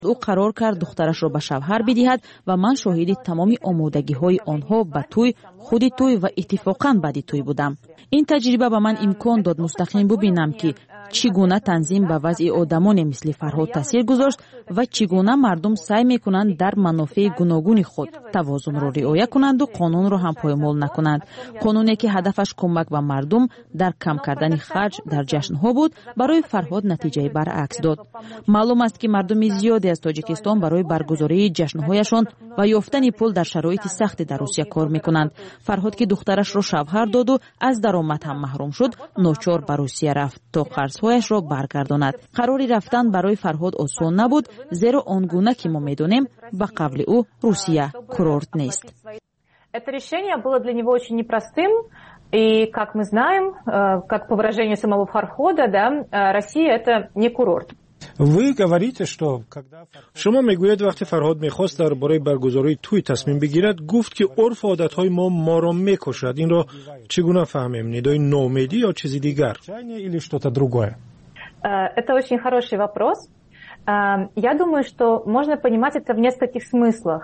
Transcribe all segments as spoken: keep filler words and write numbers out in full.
او قرار کرد دخترش را به شوهر بدهد و من شاهد تمام آمادگی‌های آنها به توی، خود توی و اتفاقاً بعد توی بودم. این تجربه به من امکان داد مستقیم ببینم که چگونه تنظیم به وضع آدمان مثل فرهاد تاثیر گذاشت و چگونه مردم سعی میکنند در منافع گوناگون خود توازن را رعایت کنند و قانون را هم پایمال نکنند. قانونی که هدفش کمک به مردم در کم کردن خرج در جشنها بود، برای فرهاد نتیجه برعکس داد. معلوم است که مردم زیادی از تاجیکستان برای برگزاری جشنهایشان و یافتن پول در شرایط سخت در روسیه کار میکنند. فرهاد که دخترش را شوهر داد و از درآمد هم محروم شد، ناچار به روسیه رفت تا قرضهایش را برگرداند. قراری رفتن برای فرهاد آسان نبود، زیرا آنگونه که ما میدونیم به قبل او روسیه کورورت نیست. Это решение было для него очень непростым, и, как мы знаем, как по выражению самого Фархода, да, Россия это не курорт. Вы говорите, что когда شما میگوید وقتی فرهاد میخواست درباره برگزاری توی تصمیم بگیرد، گفت که عرف و عادتهای ما ما را میکشد. این را چگونه فهمیم؟ ندای نومیدی یا چیزی دیگر؟ Или что-то другое? Это очень хороший вопрос. Я думаю, что можно понимать это в нескольких смыслах.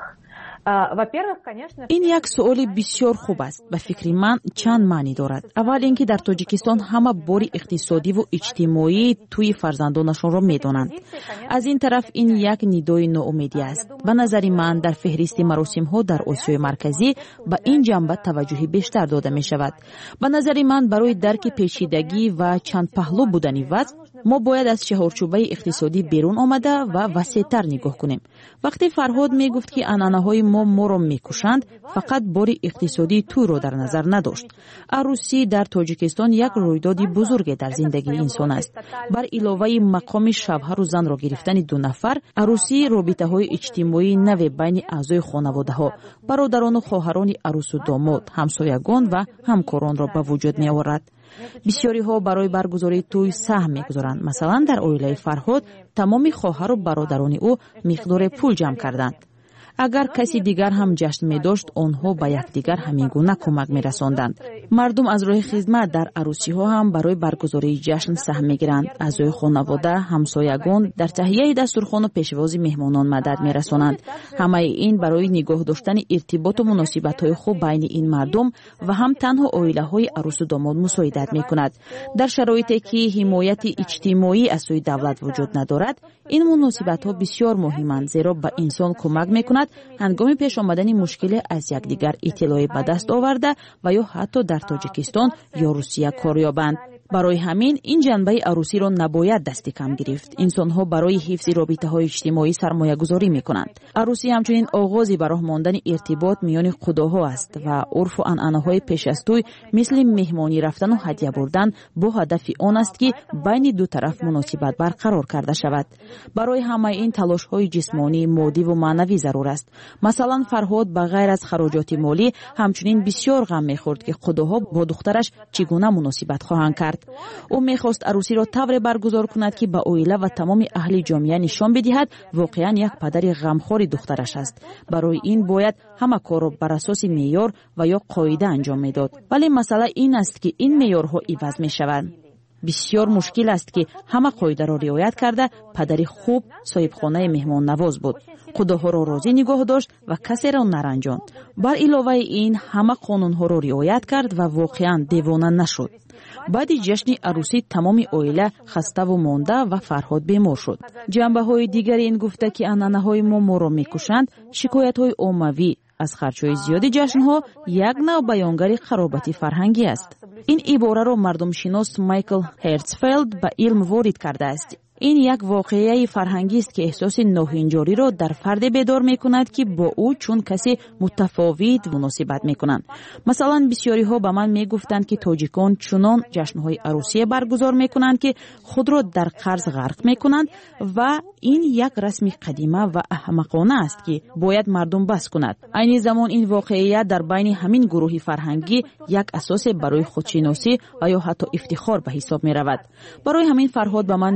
این یک سؤال بسیار خوب است. به فکر من چند معنی دارد. اول اینکه در تاجیکستان همه بار اقتصادی و اجتماعی توی فرزندانشان را میدانند. از این طرف این یک ندای ناامیدی است. به نظر من در فهرست مراسم ها در آسیای مرکزی به این جنبه توجه بیشتر داده می شود. به نظر من برای درک پیچیدگی و چند پهلو بودن وضع، ما باید از چهارچوبه اقتصادی بیرون آمده و وسیع‌تر نگاه کنیم. وقتی فرهاد می گفت که عنعنه‌های ما ما را میکشند، فقط بار اقتصادی تو را در نظر نداشت. عروسی در تاجیکستان یک رویداد بزرگ در زندگی انسان است. بر علاوه مقام شوهر و زن را گرفتن دو نفر، عروسی رابطه‌های اجتماعی نو بین اعضای خانواده‌ها، برادران و خواهران عروس و داماد، همسایگان و همکاران را به وجود می‌آورد. بسیاری ها برای برگزاری توی سهم می‌گذارند. مثلا در عائله فرهاد تمام خواهر و برادران او مقدار پول جمع کردند. اگر کسی دیگر هم جشن می داشت، آنها به یکدیگر همین گونه کمک می رساندند. مردم از راه خدمت در عروسی ها هم برای برگزاری جشن سهم می گیرند. اعضای خانواده، همسایگان در تهیه دسترخوان و پیشواز مهمانان مدد می رسانند. همه این برای نگاه داشتن ارتباط و مناسبت های خوب بین این مردم و هم تنها عائله های عروس و داماد مساعدت می کند. در شرایطی که حمایت اجتماعی از سوی دولت وجود ندارد، این مناسبت ها بسیار مهمند، زیرا به انسان کمک می کند هنگام پیش آمدن مشکل از یکدیگر اطلاعی به دست آورده و یا حتی در تاجیکستان یا روسیه کار یابند. برای همین این جنبه عروسی را نباید دست کم گرفت. انسان‌ها برای حفظ رابطه‌های اجتماعی سرمایه‌گذاری می‌کنند. عروسی همچنین آغازی برای ماندن ارتباط میان خداها است و عرف و عنعنه‌های پیش از توی مثل مهمانی رفتن و هدیه بردن با هدف آن است که بین دو طرف مناسبت برقرار کرده شود. برای همه این تلاش‌های جسمانی، مادی و معنوی ضرور است. مثلا فرهاد به غیر از خراجات مالی همچنین بسیار غم می‌خورد که خداها با دخترش چگونه مناسبت خواهند کرد. او میخواست عروسی را طوری برگزار کند که به عائله و تمام اهل جامعه نشان بدهد واقعا یک پدر غمخوار دخترش است. برای این باید همه کار را بر اساس معیار و یا قاعده انجام میداد. ولی مسئله این است که این معیارها عوض میشوند. بسیار مشکل است که همه قاعده را رعایت کرده پدری خوب صاحب خانه مهمان نواز بود. خداها را راضی نگاه داشت و کسی را نرنجاند. بر علاوه این همه قانون ها را رعایت کرد و واقعا دیوانه نشد. بعد جشن عروسی تمام عائله خسته و مانده و فرهاد بیمار شد. جنبه های دیگر این گفته که عنعنه های ما ما را میکشند، شکایت های عمومی از خرچهای زیادی جشن ها یک نوع بیانگر خرابت فرهنگی است. این عباره را مردم شناس مایکل هرتزفلد به علم وارد کرده است. این یک واقعه فرهنگی است که احساس ناهنجاری را در فرد بیدار می کند که با او چون کسی متفاوت مناسبت می کنند. مثلا بسیاری ها به من می گفتند که تاجیکان چنان جشنهای عروسی برگزار می کنند که خود را در قرض غرق می کنند و این یک رسم قدیمه و احمقانه است که باید مردم بس کند. عین زمان این واقعه در بین همین گروه فرهنگی یک اساس برای خودشناسی و یا حتی افتخار به حساب می رود. برای همین فرهاد به من می گفت که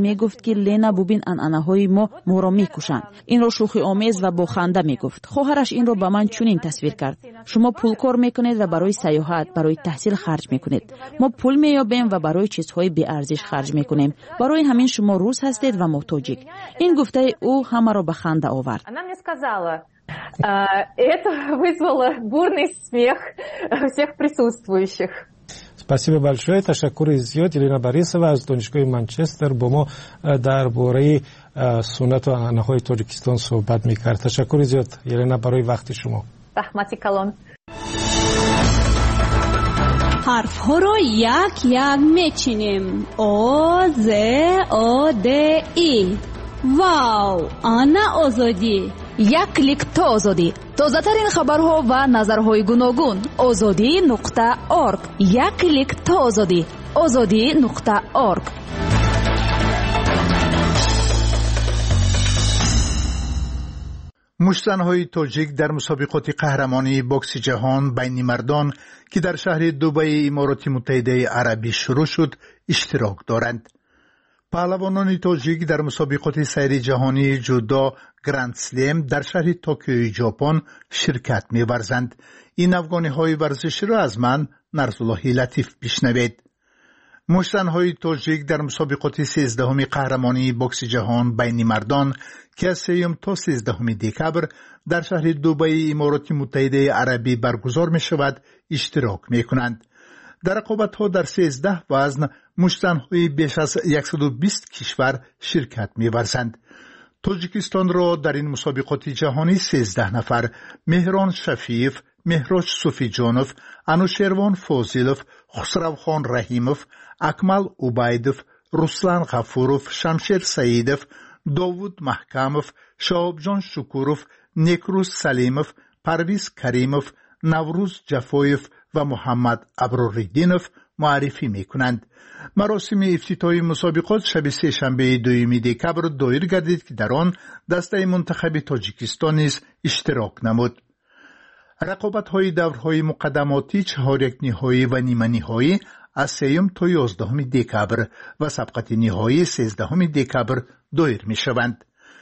ки лена бубин анъанаҳои мо моро мекушанд. Инро шӯхӣ омез ва бо ханда мегуфт. хоҳараш инро ба ман чунин тасвир кард: шумо пулкор мекунед ва барои саёҳат, барои таҳсил харҷ мекунед. мо пул меёбем ва барои чизҳои беарзиш харҷ мекунем. барои ҳамин шумо рус ҳастед ва мо тоҷик. ин гуфтаи ӯ ҳамаро ба ханда овард. Это вызвало бурный смех всех присутствующих. Спасибо большое. Ташаккури зиёд. Елена Борисова аз донишгоҳи Манчестер бо мо дар бораи суннату анъанаҳои Тоҷикистон суҳбат мекард. Ташаккури зиёд Елена барои вақти шумо. Рахмати калон. ҳарфҳоро як як мечинем. О, З, О, Д, И. Вау! Ана озодӣ. як клик то озодӣ. тозатарин хабарҳо ва назарҳои гуногун. озодӣ нуқта орг. як клик то озодӣ. озодӣ нуқта орг. мушзанҳои тоҷик дар мусобиқоти қаҳрамонии бокси ҷаҳон байни мардон ки дар шаҳри Дубаи Имороти Муттаҳидаи Арабӣ шурӯъ шуд, иштирок доранд. паҳлавонони тоҷик дар мусобиқоти сайри ҷаҳонии ҷудо Гранд Слем дар шаҳри Токиои Ҷопон ширкат меварзанд. ин афғониҳои варзиширо аз ман Нарзуллоҳи Латиф бишнавед. мушзанҳои тоҷик дар мусобиқоти сезддаҳуми қаҳрамонии бокси ҷаҳон байни мардон ки аз сеюм то сезддаҳуми декабр дар шаҳри Дубаи Имороти Муттаҳидаи Арабӣ баргузор мешавад, иштирок мекунанд. дар рақобатҳо дар сезддаҳ вазн мушзанҳои беш аз яксаду бист кишвар ширкат меварзанд. тоҷикистонро дар ин мусобиқоти ҷаҳонӣ сезддаҳ нафар Меҳрон Шафиев, Меҳроҷ Суфиҷонов, Анушервон Фозилов, Хусравхон Раҳимов, Акмал Убайдов, Руслан Ғафуров, Шамшер Саидов, Довуд Маҳкамов, Шаҳобҷон Шукуров, Некрӯз Салимов, Парвиз Каримов, Наврӯз Ҷафоев ва Муҳаммад Аброриддинов муаррифӣ мекунанд. маросими ифтитоҳии мусобиқот шаби сешанбеи дуюми декабр доир гардид ки дар он дастаи мунтахаби Тоҷикистон низ иштирок намуд. рақобатҳои даврҳои муқаддамотӣ чаҳорякниҳоӣ ва ниманиҳоӣ аз сеюм то ёздаҳуми декабр ва сабқати ниҳоӣ сездаҳуми декабр доир мешаванд.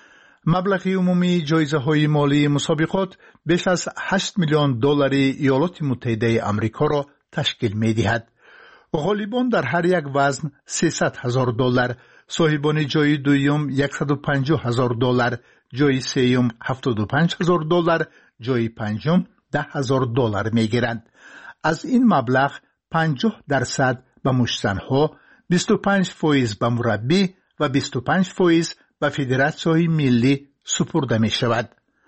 маблағи умумии ҷоизаҳои молии мусобиқот беш аз ҳашт миллион доллари Иёлоти Муттаҳидаи Амрикоро ташкил медиҳад. ғолибон дар ҳар як вазн сесад ҳазор доллар, соҳибони ҷои дуюм яксаду панҷоҳ ҳазор доллар, ҷои сеюм ҳафтоду панҷ ҳазор доллар, ҷои панҷум даҳ ҳазор доллар мегиранд. аз ин маблағ панҷоҳ дарсад ба мушзанҳо, бисту панҷ фоиз ба мураббӣ ва бисту панҷ фоиз ба Федератсияҳои миллӣ супурда мешавад.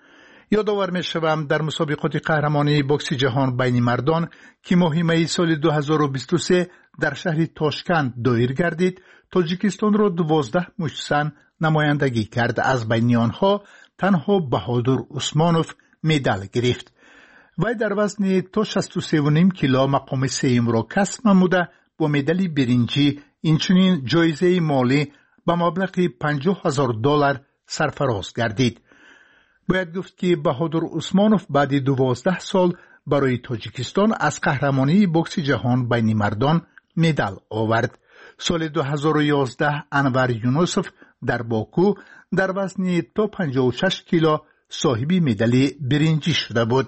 ёдовар мешавам дар мусобиқоти қаҳрамонии бокси ҷаҳон байни мардон ки моҳи майи соли ду ҳазору бисту се дар шаҳри Тошканд доир гардид, Тоҷикистонро дувоздаҳ мушзан намояндагӣ кард. аз байни онҳо танҳо Баҳодур Усмонов медал гирифт. вай дар вазни то шасту севу ним кило мақоми сеюмро касб намуда бо медали биринҷӣ инчунин ҷоизаи молӣ ба маблағи панҷоҳ ҳазор доллар сарфароз гардид. бояд гуфт ки Баҳодур Усмонов баъди дувоздаҳ сол барои Тоҷикистон аз қаҳрамонии бокси ҷаҳон байни мардон медал овард. соли ду ҳазору ёздаҳ Анвар Юнусов дар Боку дар вазни то панҷоҳу шаш кило соҳиби медали биринҷӣ шуда буд.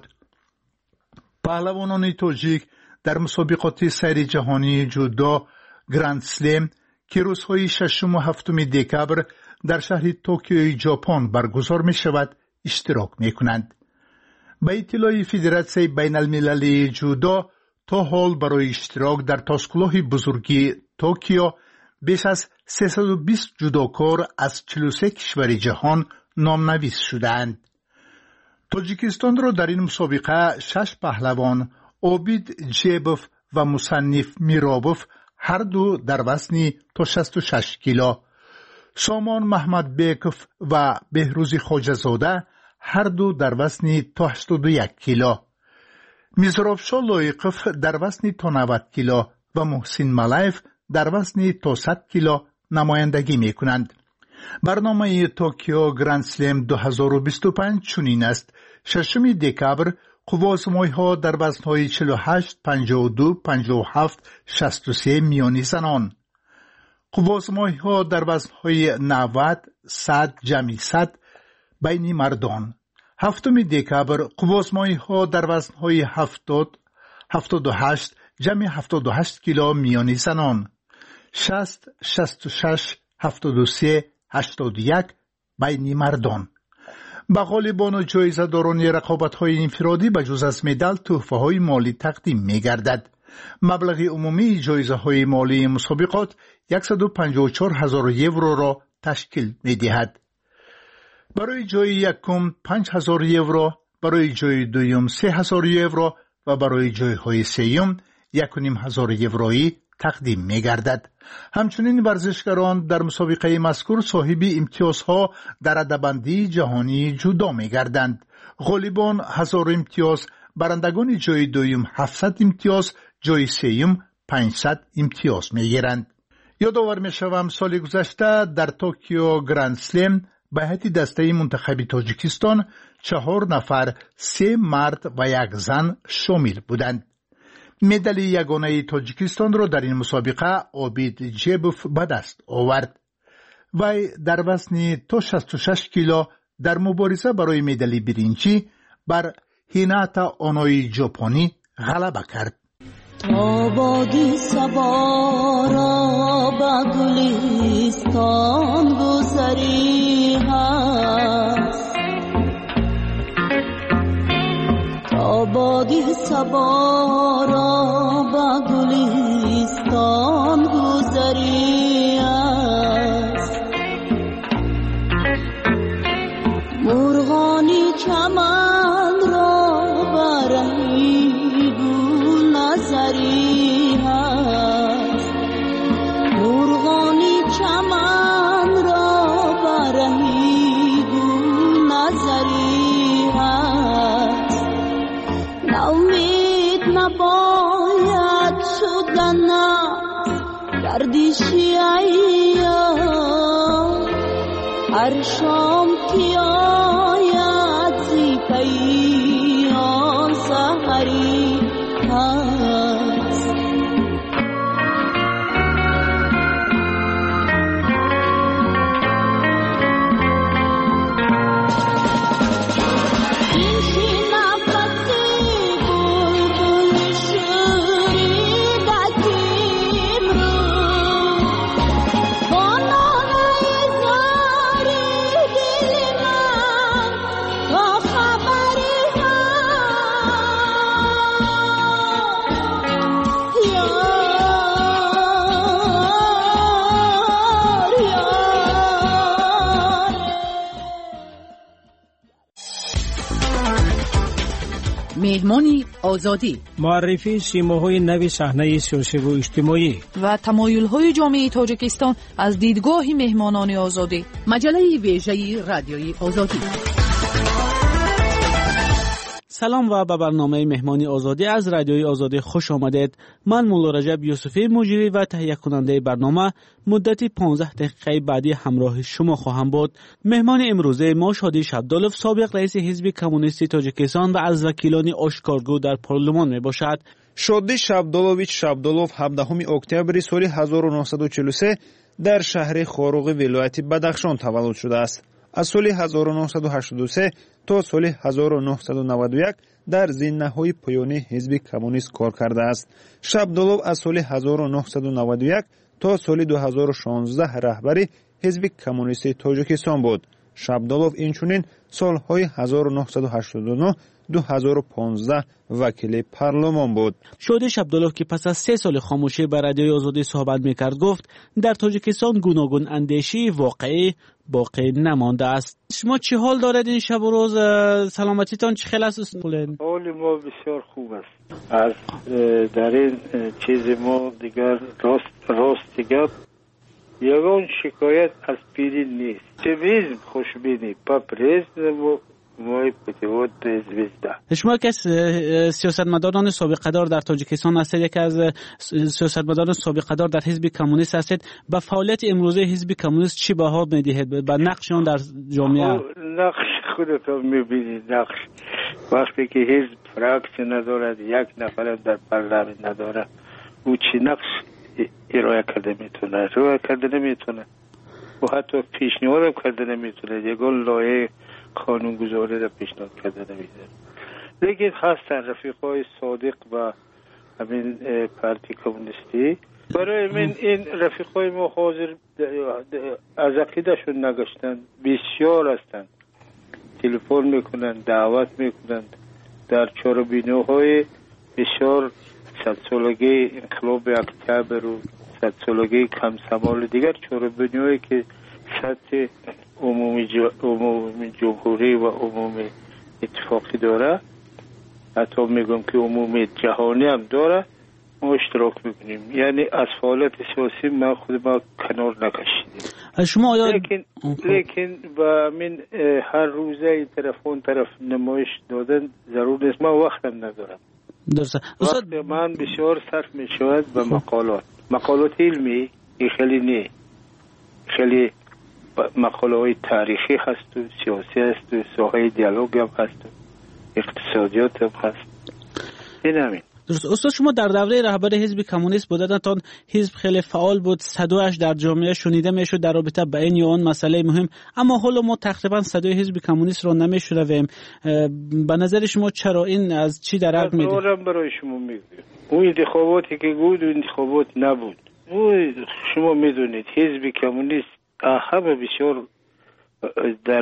паҳлавонони тоҷик дар мусобиқоти сайри ҷаҳонии ҷудо Гранд Слем ки рӯзҳои шашуму ҳафтуми декабр дар шаҳри Токиои Ҷопон баргузор мешавад, иштирок мекунанд. ба иттилои Федератсияи байналмилалии ҷудо то ҳол барои иштирок дар тошкулоҳи бузурги Токио беш аз сесаду бист ҷудокор аз чилу се кишвари ҷаҳон номнавис шудаанд. Тоҷикистонро дар ин мусобиқа шаш паҳлавон Обид Ҷебов ва Мусанниф Миробов ҳар ду дар вазни то шасту шаш кило, Сомон Маҳмадбеков ва Беҳрӯзи Хоҷазода ҳар ду дар вазни то ҳаштоду як кило, Мизробшо Лоиқов дар вазни то навад кило ва Муҳсин Малаев дар вазни то сад кило намояндагӣ мекунанд. барномаи Токио Гранд Слем ду ҳазору бисту панҷ чунин аст. шашуми декабр қуввозмойҳо дар вазнҳои чилу ҳашт, панҷоҳу ду, панҷоҳу ҳафт, шасту се миёни занон. قوازمایی ها در وزنهای نود، صد جمعی صد بین مردان. هفتم دکبر قوازمایی ها در وزنهای هفتاد، هفتاد و هشت جمعی هفتاد و هشت کیلو میان زنان. شصت، شصت و شش، هفتاد و سه، هشتاد و یک بین مردان. به غالبان و جایزه داران رقابت های انفرادی به جز از مدال تحفه های مالی تقدیم می گردد. مبلغ عمومی جایزه های مالی مسابقات صد و پنجاه و چهار هزار یورو را تشکیل می دهد. برای جای یکم پنج هزار یورو، برای جای دویم سه هزار یورو و برای جای های سوم یک و نیم هزار یورویی تقدیم می گردد. همچنین ورزشکاران در مسابقه مذکور صاحب امتیازها در رده‌بندی جهانی جدا می گردند. غالبان هزار امتیاز، برندگان جای دویم هفتصد امتیاز، جای سوم پانصد امتیاز می گیرند. یادآور می شوم سال گذشته در توکیو گرند سلم به هیئت دسته منتخب تاجیکستان چهار نفر، سه مرد و یک زن شامل بودند. مدال یگانه تاجیکستان را در این مسابقه عابد جیبوف به دست آورد. وی در وزن تا شصت و شش کیلو در مبارزه برای مدال برنجی بر هیناتا اونوی ژاپنی غلبه کرد. آبادی صبا را به گلستان گذری هست، آبادی صبا را به گلستان گذری هست. مرغانی چمن را برهی گل نظری هست، مرغانی چمن را برهی گل نظری هست. نومید نباید شدن گردشی ایام، هر شام که آید زی پیام سحری هست. مهمانی آزادی، معرفی سیماهای نوی صحنه سیاسی و اجتماعی و تمایل‌های جامعه تاجیکستان از دیدگاه مهمانان آزادی. مجله ویژه رادیوی آزادی. سلام و به برنامه مهمانی آزادی از رادیوی آزادی خوش آمدید. من مولا رجب یوسفی مجری و تهیه کننده برنامه مدتی پانزده دقیقه بعدی همراه شما خواهم بود. مهمان امروزه ما شادی شبدالوف، سابق رئیس حزب کمونیستی تاجیکستان و از وکیلان آشکارگو در پارلمان می باشد. شادی شبدالوویچ شبدالوف هفدهم اکتبر سال هزار و نهصد و چهل و سه در شهر خاروغ ولایت بدخشان تولد شده است. از سال هزار و نهصد و هشتاد و سه تا سال هزار و نهصد و نود و یک در زینه‌های پایانی حزب کمونیست کار کرده است. شبدالوف از سال هزار و نهصد و نود و یک تا سال دو هزار و شانزده رهبر حزب کمونیست تاجیکستان بود. شبدالوف اینچنین سالهای هزار و نهصد و هشتاد و نه دو هزار و پانزده وکیل پارلمان بود. شادی شبدالوف که پس از سه سال خاموشی بر رادیوی آزادی صحبت میکرد گفت در تاجیکستان گوناگون اندیشی واقعی باقی نمانده است. شما چه حال دارید این شب و روز؟ سلامتیتان چه خیلی است؟ حال ما بسیار خوب است. از در این چیز ما دیگر راست راست دیگر یگان شکایت از پیری نیست. چیزی خوشبینی پاپریز و مای پتیوت زویزده. شما که سیاستمداران سابقه‌دار در تاجیکستان هستید، یکی از سیاستمداران سابقه‌دار در حزب کمونیست هستید، با فعالیت امروزه حزب کمونیست چی بها میدهید؟ با نقششون در جامعه؟ نقش خودت میبینید. نقش وقتی که حزب فراکسی ندارد، یک نفر در پارلمان نداره، او چی نقش ارائه کرده میتونه، ارائه کرده نمیتونه و حتی پیشنهاد کرده نمیتونه، یگان لایه قانونگذاری را پیشنهاد کرده نمیتونه. لیکن هستن رفیقای صادق و همین پارتی کمونیستی. برای من این رفیقای ما حاضر از عقیدهشون نگشتن، بسیار هستند، تلفن میکنن، دعوت میکنن در چهاربینوهای بسیار صد سالگی انقلاب اکتبر و صد سالگی کمسمال دیگر چهاربینوهایی که سطح عمومی, عمومی جمهوری و عمومی اتفاقی داره، حتی میگم که عمومی جهانی هم داره، ما اشتراک میکنیم. یعنی از فعالیت سیاسی ما خود ما کنار نکشیدیم. شما آیا لیکن لیکن با من هر روزه این طرف اون طرف نمایش دادن ضرور نیست، ما وقتم ندارم. درسته. وقت من بسیار صرف میشود به مقالات مقالات علمی، این خیلی نه، خیلی مقاله های تاریخی هست و سیاسی هست و ساحه دیالوگ هم هست و اقتصادیات هم هست. این همین. درست. استاد شما در دوره رهبری حزب کمونیست بودن، تا حزب خیلی فعال بود، صدایش در جامعه شنیده میشد در رابطه با این یا آن مسئله مهم، اما حالا ما تقریبا صدای حزب کمونیست رو نمیشنویم. به نظر شما چرا این از چی درک میده؟ من برای شما میگم اون انتخاباتی که بود اون انتخابات نبود. اون شما میدونید حزب کمونیست همه بسیار در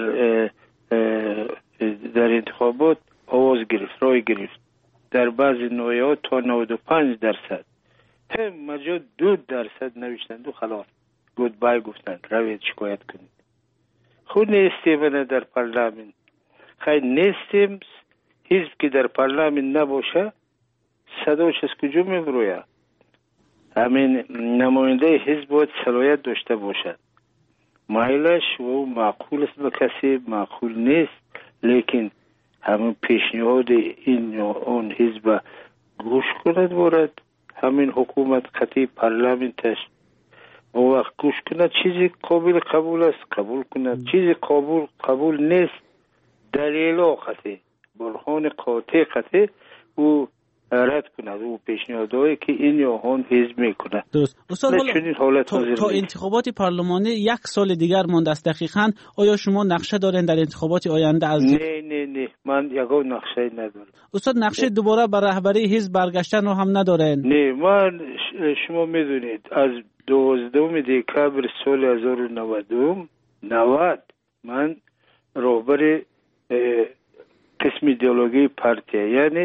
در انتخابات آواز گرفت، رای گرفت، در بعضی نوعات تا نود و پنج درصد، هم مجا دو درصد نوشتند و خلاص گود بای گفتند روید شکایت کنید. خود نیستیم در پارلمان، خیلی نیستیم. حزب که در پارلمان نباشه صداش از کجا میبروید؟ همین نماینده حزب باید صلاحیت داشته باشد، مایلش و معقول است به کسی معقول نیست، لیکن همین پیشنهاد این اون حزب گوش کند بارد، همین حکومت قطعی پارلمانتش و وقت گوش کند، چیزی قابل قبول است قبول کند، چیزی قابل قبول نیست دلیل قطعی برهان قاطع قطعی او رد کند و پیشنهادهایی که این یا اون حزب میکنه. درست. استاد حالا تا, تا انتخابات پارلمانی یک سال دیگر مانده است دقیقاً، آیا شما نقشه دارین در انتخابات آینده؟ از نه نه نه من یگان نقشه ندارم. استاد نقشه دوباره بر رهبری حزب برگشتن رو هم ندارین؟ نه من شما میدونید از دوازدهم دکتر سال هزار و نود من رهبر قسم ایدئولوژی پارتی یعنی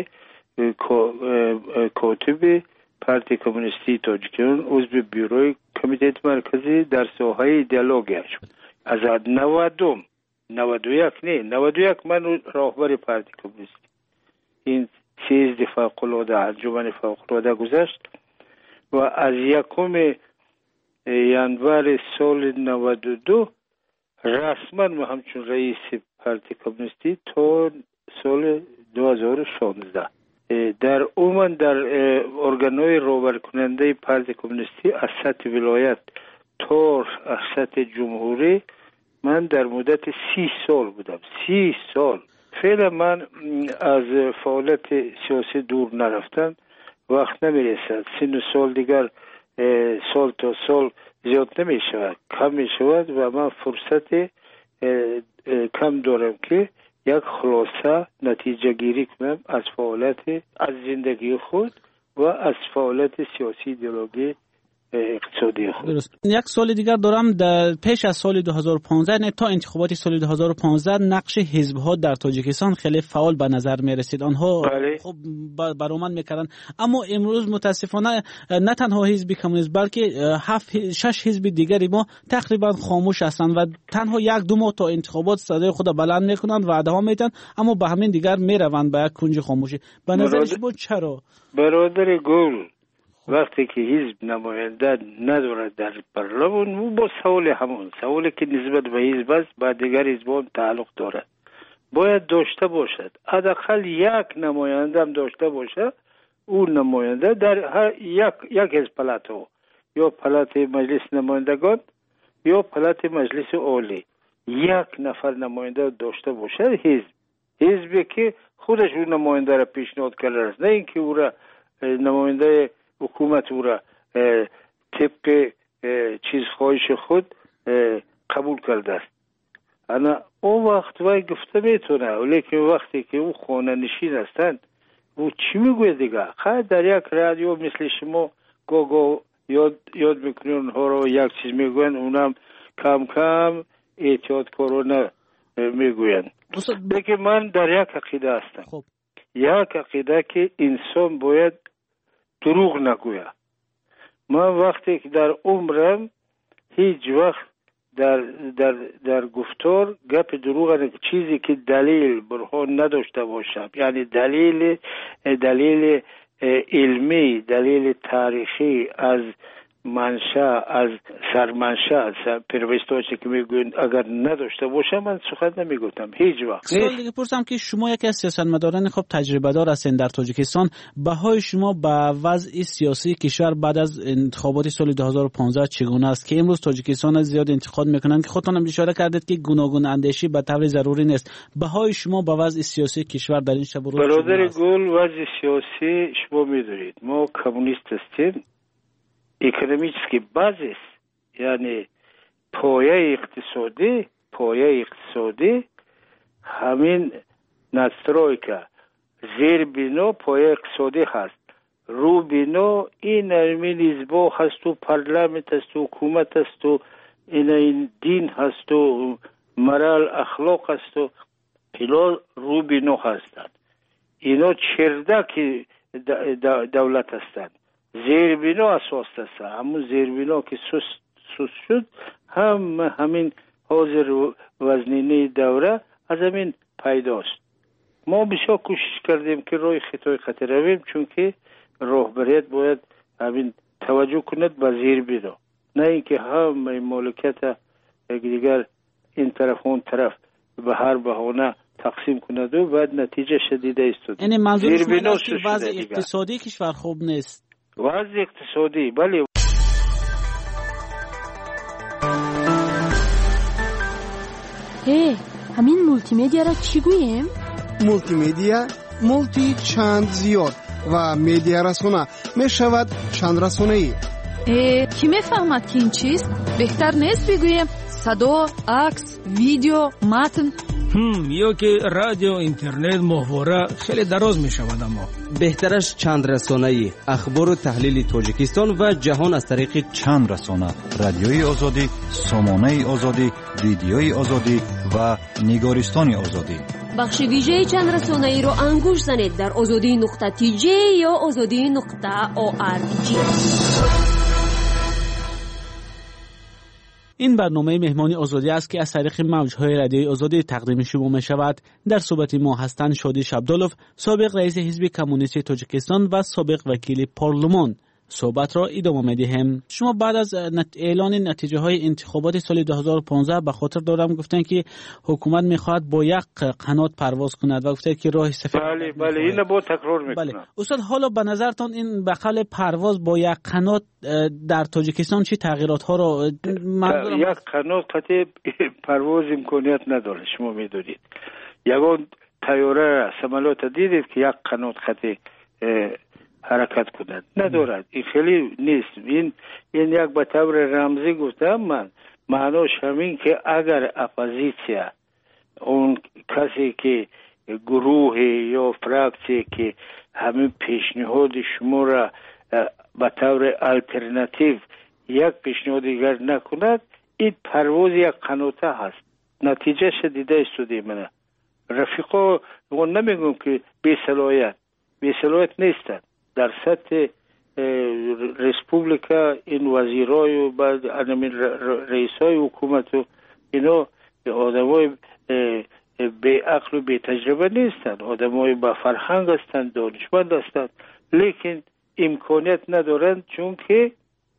کاتب پارتی کمونیستی تاجیکستان عضو بیروی کمیته مرکزی در ساحه دیالوگ شد. از نودم نود و یک نه نود و یک من راهبر پارتی کمونیستی این سیزده فوق‌العاده انجمن فوق‌العاده گذشت و از یکم ینور سال نود و دو رسما ما همچون رئیس پارتی کمونیستی تا سال دو هزار و شانزده در عموما در ارگان‌های رهبری کننده پارتی کمونیستی از سطح ولایت تا از سطح جمهوری من در مدت سی سال بودم. سی سال فعلا من از فعالیت سیاسی دور نرفتم، وقت نمیرسد. سن و سال دیگر سال تا سال زیاد نمی شود، کم می شود و من فرصت کم دارم که یک خلاصه نتیجه گیری کنم از فعالیت از زندگی خود و از فعالیت سیاسی ایدئولوژی اقتصادی خود. درست. یک سال دیگر دارم در پیش از سال دو هزار و پانزده نه تا انتخابات سال دو هزار و پانزده نقش حزب‌ها در تاجیکستان خیلی فعال به نظر می رسید. آنها بله. خب برآمد میکردن، اما امروز متاسفانه نه تنها حزب کمونیست بلکه هفت شش حزب دیگری ما تقریبا خاموش هستند و تنها یک دو ماه تا انتخابات صدای خود بلند میکنند، وعده ها میدن، اما به همین دیگر میروند به یک کنج خاموشی. به نظر شما چرا؟ برادر گل وقتی که حزب نماینده ندارد در پارلمان، او با سوال همون سوالی که نسبت به حزب است با دیگر حزبان تعلق دارد باید داشته باشد. حداقل یک نماینده هم داشته باشه. اون نماینده در هر یک یک از پلاتو یا پلات مجلس نمایندگان یا پلات مجلس عالی یک نفر نماینده داشته باشه. حزب حزبی که خودش اون نماینده را پیشنهاد کرده است، نه اینکه او را نماینده حکومت او را طبق چیز خواهش خود قبول کرده است. انا اون وقت وای گفته میتونه، ولیکن وقتی که او خانه نشین هستند او چی میگوید دیگه؟ خیلی در یک رادیو مثل شما گو گو یاد یاد میکنین اونها رو، یک چیز میگوین اونم کم کم احتیاط کارانه میگوین. لیکن من در یک عقیده هستم. خب. یک عقیده که انسان باید دروغ نگوید. من وقتی که در عمرم هیچ وقت در در در گفتار گپ دروغ نه، چیزی که دلیل برهان نداشته باشم، یعنی دلیل دلیل علمی، دلیل تاریخی از منشأ، از سرمنشأ، پیروستاشی که میگوین اگر نداشته باشم من سخن نمیگفتم هیچ وقت. سوال دیگه پرسم که شما یکی از سیاستمداران خب تجربه دار هستین در تاجیکستان، بهای شما به وضع سیاسی کشور بعد از انتخابات سال دو هزار و پانزده چگونه است که امروز تاجیکستان زیاد انتقاد میکنن که خودتون هم اشاره کردید که گوناگون اندیشی به طور ضروری نیست، بهای شما به وضع سیاسی کشور در این شب و روز برادر گل وضع سیاسی شما میدونید ما کمونیست هستیم، اکونومیسکی بازیس یعنی پایه اقتصادی پایه اقتصادی همین نسترویکا زیر بینو پایه اقتصادی هست، رو بینو این همین حزبا هست و پارلمنت هست و حکومت هست و این, این دین هست و مرال اخلاق هست و اینا رو بینو هستند، اینا چردک دولت هستند. زیربینا اساس است، همون زیربینا که سست سست شد هم همین حاضر وزنینه دوره از همین پیداست. ما بسیار کوشش کردیم که روی خطای خطر رویم، چون که راهبریت باید همین توجه کند به زیربینا، نه اینکه هم مالکیت دیگر این طرف اون طرف به هر بهانه تقسیم کند و بعد نتیجه شدیده است. یعنی منظورش این است که وضع اقتصادی کشور خوب نیست. وضع اقتصادی بله. هی همین مولتی مدیا را چی گوییم؟ مولتی مدیا مولتی چند زیاد و مدیا رسانه می شود چند رسانه ای. کی می فهمد که این چیست؟ بهتر نیست بگوییم صدا، عکس، ویدیو، متن؟ هم یا که رادیو، اینترنت، محتوا خیلی دراز می شود، اما بهترش چند رسانه‌ای، اخبار و تحلیل تاجیکستان و جهان از طریق چند رسانه: رادیوی آزادی، سامانه آزادی، ویدیوی آزادی و نگارستان آزادی. بخش ویژه چند رسانه‌ای رو انگوش زنید در آزادی نقطه تی جی یا آزادی نقطه او آر جی. این برنامه مهمانی آزادی است که از طریق موج‌های رادیوی آزادی تقدیم شما می شود. در صحبت ما هستند شادی شابدالوف، سابق رئیس حزب کمونیست تاجیکستان و سابق وکیل پارلمان. صحبت را ادامه می‌دهیم. شما بعد از اعلان نتیجه های انتخابات سال دو هزار و پانزده به خاطر دارم گفتن که حکومت می‌خواهد با یک قنات پرواز کند و گفتن که راه سفر. بله بله اینو با تکرار می‌کنم. بله. استاد حالا به نظرتان این بخل پرواز با یک قنات در تاجیکستان چه تغییرات ها را منظورم یک قنات قطعی پرواز امکانیت نداره. شما می‌دونید یگان طیاره سمالات دیدید که یک قنات قطعی حرکت کند ندارد، این خیلی نیست. این این یک به طور رمزی گفتم من، معناش همین که اگر اپوزیسیا اون کسی که گروه یا فراکسی که همین پیشنهاد شما را به طور الटरनेटिव یک پیشنهاد دیگر نکند، این پرواز یک قناته هست. نتیجه شدیده استودی منه رفیقا اون نمیگم که بی صلاحیت بی صلاحیت نیستند. در سطح ریسپوبلیکا این وزیرای و بعد رئیسای حکومت و اینا آدمای بی عقل و بی تجربه نیستند، آدمای با فرهنگ هستند، دانشمند هستند، لیکن امکانیت ندارند، چون که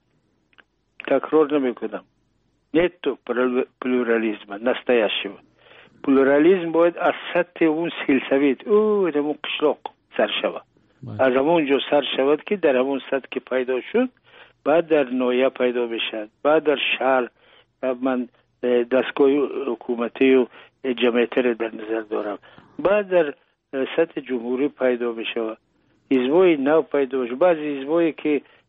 تکرار نمیکنم نتو پلورالیزم نستایشی بود. پلورالیزم باید از سطح اون سلسوید او دمون قشلاق سر شود، از همون جو سر شود که در همون سطح که پیدا شد بعد در نویه پیدا بشد، بعد در شهر من دستگاه حکومتی و جمعیتی را در نظر دارم، بعد در سطح جمهوری پیدا بشود، حزبای نو پیدا بشود. بعضی حزبایی که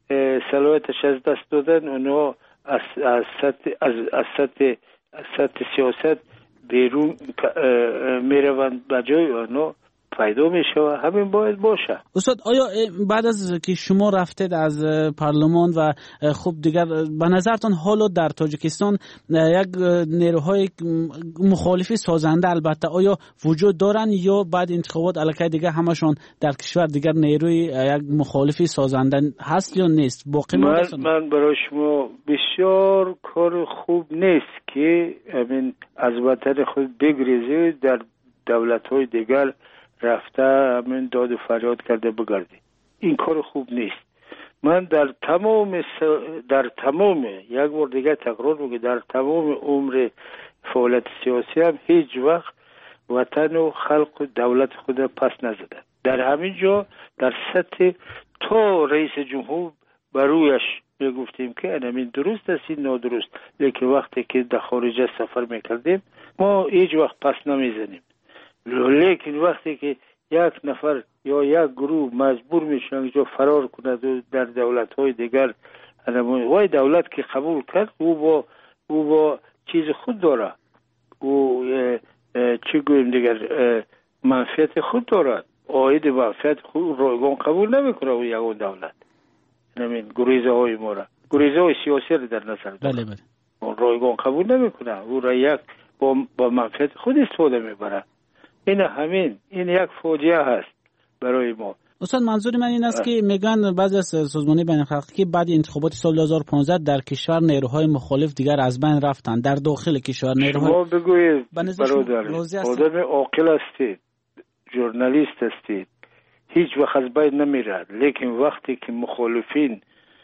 صلاحیتش از دست دادن، اونها از از سطح از از سطح از سطح سیاست بیرون میروند، بجای اونها پیدا میشه و همین باید باشه. استاد آیا بعد از که شما رفتید از پارلمان و خب دیگر به نظرتان حالا در تاجیکستان یک نیروهای مخالفی سازنده البته آیا وجود دارن یا بعد انتخابات الکی دیگه همشون در کشور دیگر نیروی یک مخالفی سازنده هست یا نیست؟ باقی من, من برای شما بسیار کار خوب نیست که همین از وطن خود بگریزی در دولت‌های دیگر رفته همین داد و فریاد کرده بگردی. این کار خوب نیست. من در تمام س... در تمام یک بار دیگه تکرار میگم در تمام عمر فعالیت سیاسی هم هیچ وقت وطن و خلق و دولت خود پس نزدم. در همین جا در سطح تا رئیس جمهور برویش میگفتیم که همین درست است این نادرست، لیکن وقتی که در خارج سفر میکردیم ما هیچ وقت پس نمیزنیم. لیکن وقتی که یک نفر یا یک گروه مجبور میشن که فرار کند و در دولت‌های دیگر، وای دولت که قبول کرد او با او با چیز خود داره، او چی گویم دیگر منفعت خود دارد، آید منفعت خود رایگان قبول نمیکنه و یگان دولت. همین گریزه های ما را گریزه های سیاسی را در نظر داره. بله بله. اون رایگان قبول نمیکنه، او را یک با, با منفعت خود استفاده میبره. این همین این یک فاجعه هست برای ما. استاد منظور من این است که میگن بعضی از سازمان‌های بین‌المللی که بعد انتخابات سال دو هزار و پانزده در کشور نیروهای مخالف دیگر از بین رفتن، در داخل کشور نیروهای شما بگویید برادر آدم عاقل هستید، ژورنالیست هستید، هیچ وقت از بین نمیرد، لیکن وقتی که مخالفین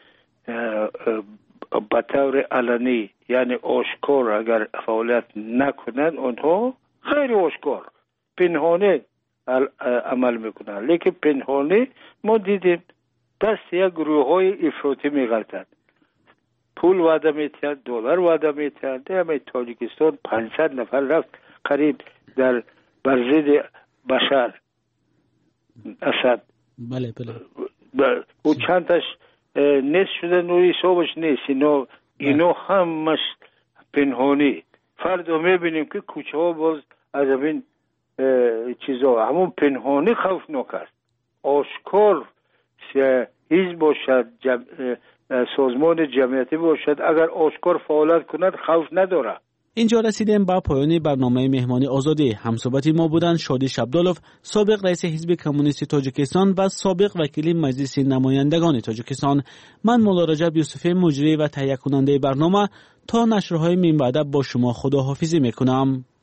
به طور علنی یعنی آشکار اگر فعالیت نکنند، اونها خیلی آشکار پنهانه عمل میکنن، لیکن پنهانه ما دیدیم دست یک گروه های افراطی میگردند، پول وعده میتند، دلار وعده میتند. در تاجیکستان پانصد نفر رفت قریب در برزید بشار اسد. بله بله. و چندش نیست شدن و حسابش نیست. اینو اینو همش پنهانی. فردا میبینیم که کوچه ها باز از این چیزا همون پنهانی خوفناک است. آشکار حزب باشد، جم... سازمان جمعیتی باشد، اگر آشکار فعالیت کند خوف نداره. اینجا رسیدیم با پایان برنامه مهمانی آزادی. همصحبت ما بودند شادی شبدالوف، سابق رئیس حزب کمونیست تاجیکستان و سابق وکیل مجلس نمایندگان تاجیکستان. من مولا رجب یوسفی مجری و تهیه کننده برنامه تا نشرهای من بعد با شما خداحافظی میکنم.